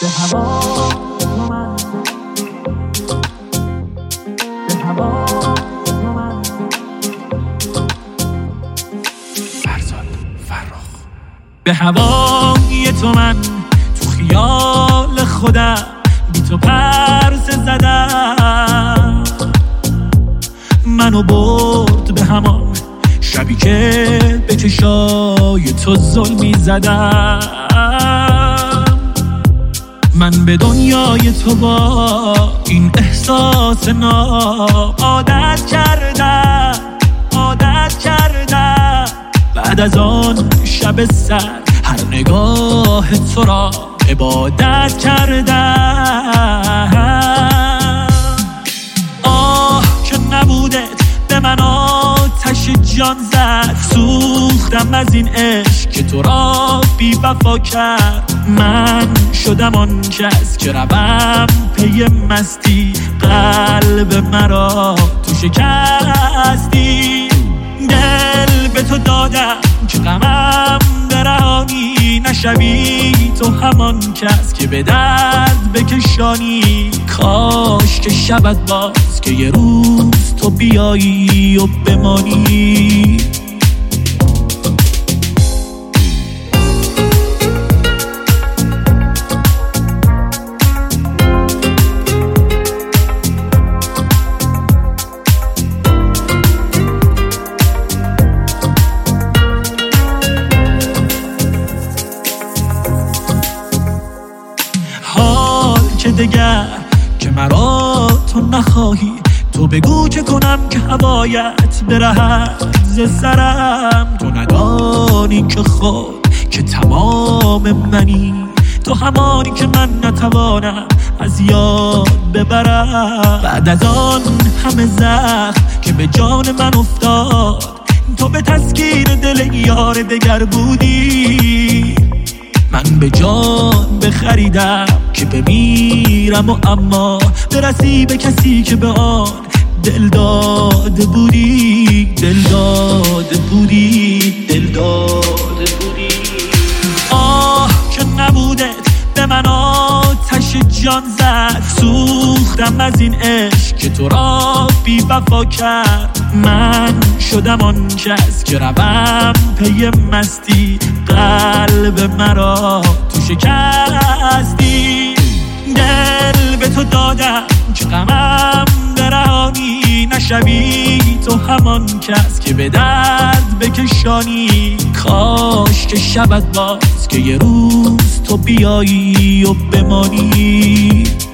به هوا من، به هوا من. فرزاد فرخ. به هوای تو من تو خیال خودم بی تو پرسه زدم، منو برد به همان شبی که به چشای تو ظلمی زدم. من به دنیای تو با این احساس ناب عادت کردم، عادت کردم. بعد از آن شب سر هر نگاه تو را عبادت کردم. آه که نبودت به من آتش جان زد، سوختم از این عشق که تو را بی وفا کرد. من شدم آن کس که روم پی مستی، قلب مرا تو شکستی. دل به تو دادم که غمم برهانی، نشوی تو همان کس که به درد بکشانی. کاش که شبت باز که یه روز تو بیایی و بمانی. که دگر که مرا تو نخواهی، تو بگو چه کنم که هوایت برهد ز سرم. تو ندانی که خود که تمام منی، تو همانی که من نتوانم از یاد ببرم. بعد از آن همه زخم که به جان من افتاد، تو به تسکین دل یار دگر بودی. من به جان بخریدم که بمیرم و اما برسی به کسی که به آن دل داده بودی، دل داده بودی، دل داده بودی. آه که نبودت به من آتش جان زد، سوختم از این عشق که تو را بی وفا کرد. من شدم آن کس که روم پی مستی، قلب مرا تو شکستی. دل به تو دادم که غمم برهانی، نشوی تو همان کس که به درد بکشانی. کاش که شبت باز که یه روز تو بیایی و بمانی.